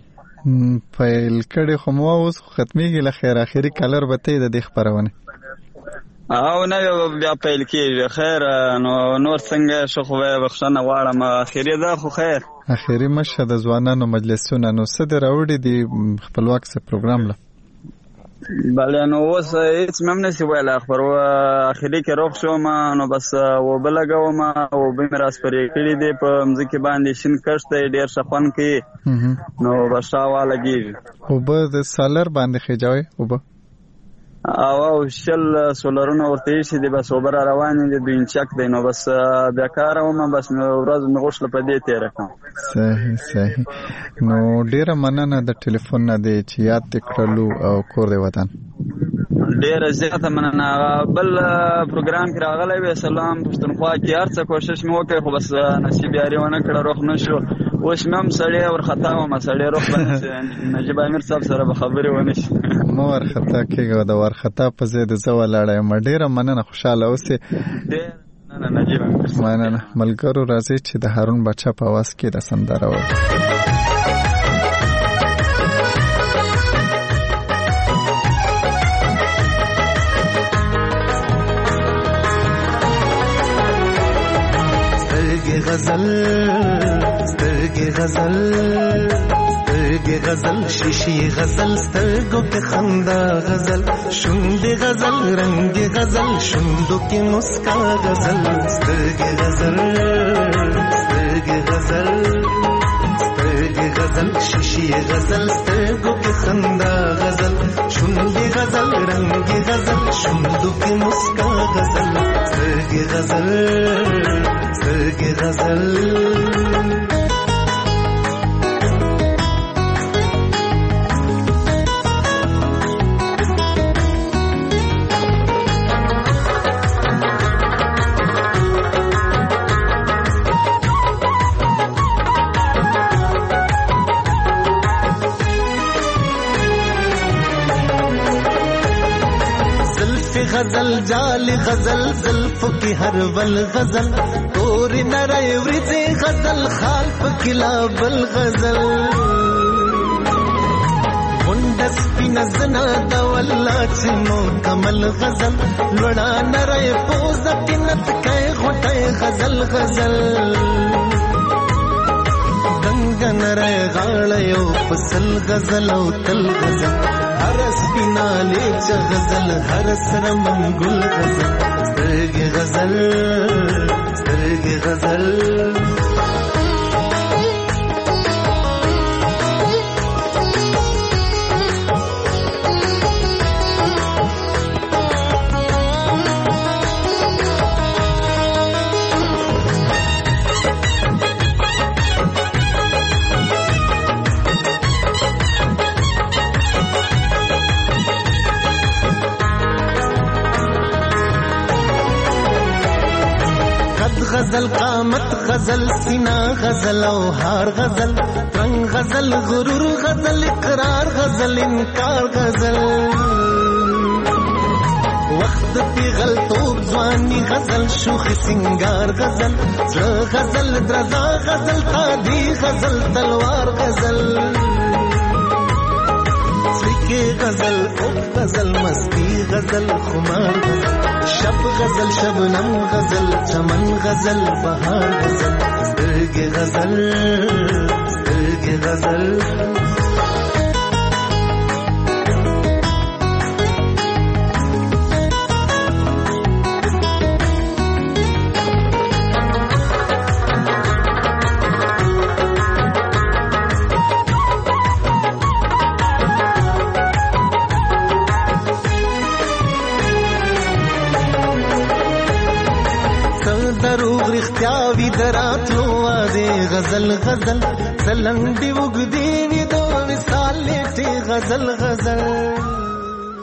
خو مو اوس ختميږي له خیر اخري کلر بته د دې خبرونه او نه بیا پیل کیږي خیر نو نور څنګه شو خو بخښنه واړم اخري دا خو خیر اخري مشه د ځوانانو مجلسونه نو صد راوړي دی خپلواک سه پروګرام له بله نو اوس هیڅ مم نسی ویل خبر اخري کې روغ شوم نو بس و بلګوم او به میراث پرې کړی دی په مځکه باندې شین کښته ډیر شخون کې نو بشاواله کیږي او به د سالر باندې خجاوي او به او شل سولرونه ورته شي دی بس وبر روان دي دوی چک دی نو بس بیا کار ومه بس ورځ مې غوښله په دې تیر کړم صحیح نو ډیره مننه د ټلیفون نه دی چې یاد تکړلو او کور دی وطن ډیره زیاته مننه بل پروګرام کې راغلی وې سلام پښتونخوا کې هر څه کوشش مې وکړ خو بس نصیب یاري ونه کړ روح نشو اوس مم سړی ورختا و ما سړی روح باندې نجیب امیر صاحب سره به خبرې ونه شي مو ورختا کېږي د ورختا په ځای د زو لاړې ما ډیره مننه خوشاله اوسې نه نجیب مننه ملګرو راځي چې د هارون بچا په आवाज کې د سندره و
غزل شیشی غزل سترگو کے خندا غزل شند غزل رنگ غزل شندو کی مسکا غزل سترگ غزل شیشی غزل سترگو کے خندا غزل شند غزل رنگ غزل شندو کی مسکا غزل سترگ غزل غزل جال غزل زلف کی ہر ول غزل تور نرے ورز غزل خالف کلابل غزل منڈس پی نزنا دولا چمو کمل غزل لڑا نرے پوز کنت کے غٹے غزل غزل گنگ نرے غاڑیو پسل غزل او تل غزل هرس بینالی چه غزل هرس رمن گل غزل سترگ غزل غزل قامت غزل سینا غزل او هار غزل رنگ غزل غرور غزل اقرار غزل انکار غزل وقت پی غلطوب ځواني غزل شوخ سنگار غزل غزل درزا غزل قاضي غزل تلوار غزل سکه غزل او غزل مستی غزل خمار غزل شب غزل شبنم غزل چمن غزل بهار غزل سترگ غزل دروغ رښتیا وي دراتلو واده غزل غزل زلنګ دی وګدی وی دو مثال لټي غزل غزل